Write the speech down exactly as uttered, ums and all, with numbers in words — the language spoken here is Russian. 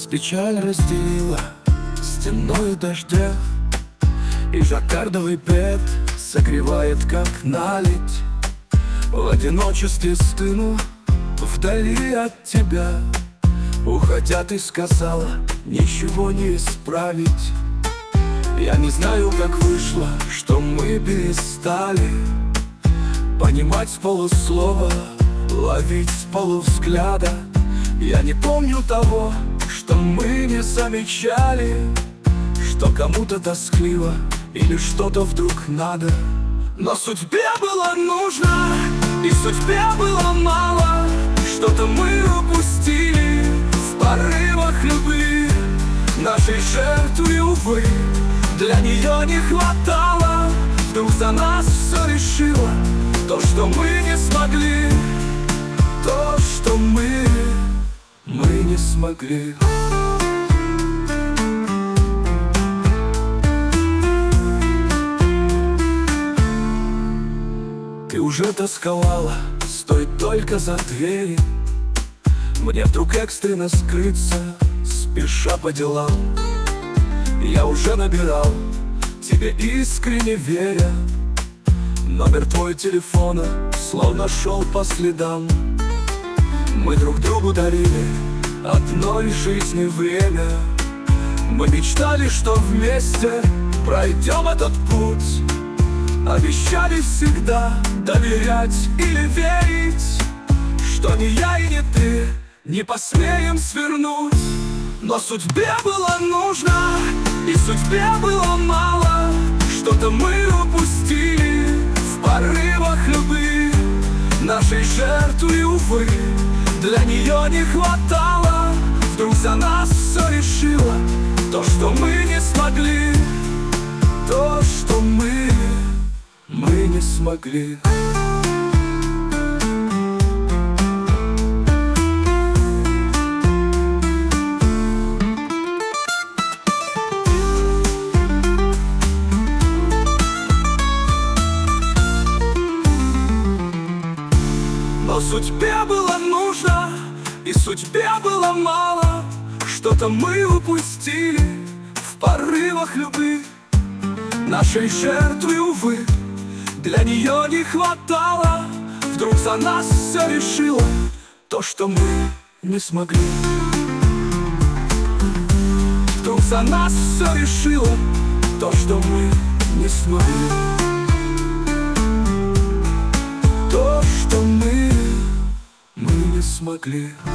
Нас печаль разделила стеною дождя, и жаккардовый бед согревает, как наледь. В одиночестве стыну вдали от тебя. Уходя, ты сказала, ничего не исправить. Я не знаю, как вышло, что мы перестали понимать с полуслова, ловить с полувзгляда. Я не помню того, что мы не замечали, что кому-то тоскливо или что-то вдруг надо. Но судьбе было нужно, и судьбе было мало. Что-то мы упустили в порывах любви. Нашей жертвы, увы, для нее не хватало. Вдруг за нас все решило то, что мы не смогли. То, что мы, мы не смогли. Ты уже тосковала, стоит только за двери. Мне вдруг экстренно скрыться, спеша по делам. Я уже набирал, тебе искренне веря. Номер твой телефона словно шел по следам. Мы друг другу дарили одной жизни время. Мы мечтали, что вместе пройдем этот путь. Обещали всегда доверять или верить, что ни я и ни ты не посмеем свернуть. Но судьбе было нужно, и судьбе было мало. Что-то мы упустили в порывах любви. Нашей жертвы, увы, для нее не хватало. Вдруг за нас все решило то, что мы не смогли. То, что мы, мы не смогли. Но судьбе было нужно, и судьбе было мало. Что-то мы упустили в порывах любви. Нашей жертвы, увы, для нее не хватало. Вдруг за нас все решило то, что мы не смогли. Вдруг за нас все решило то, что мы не смогли. То, что мы, мы не смогли.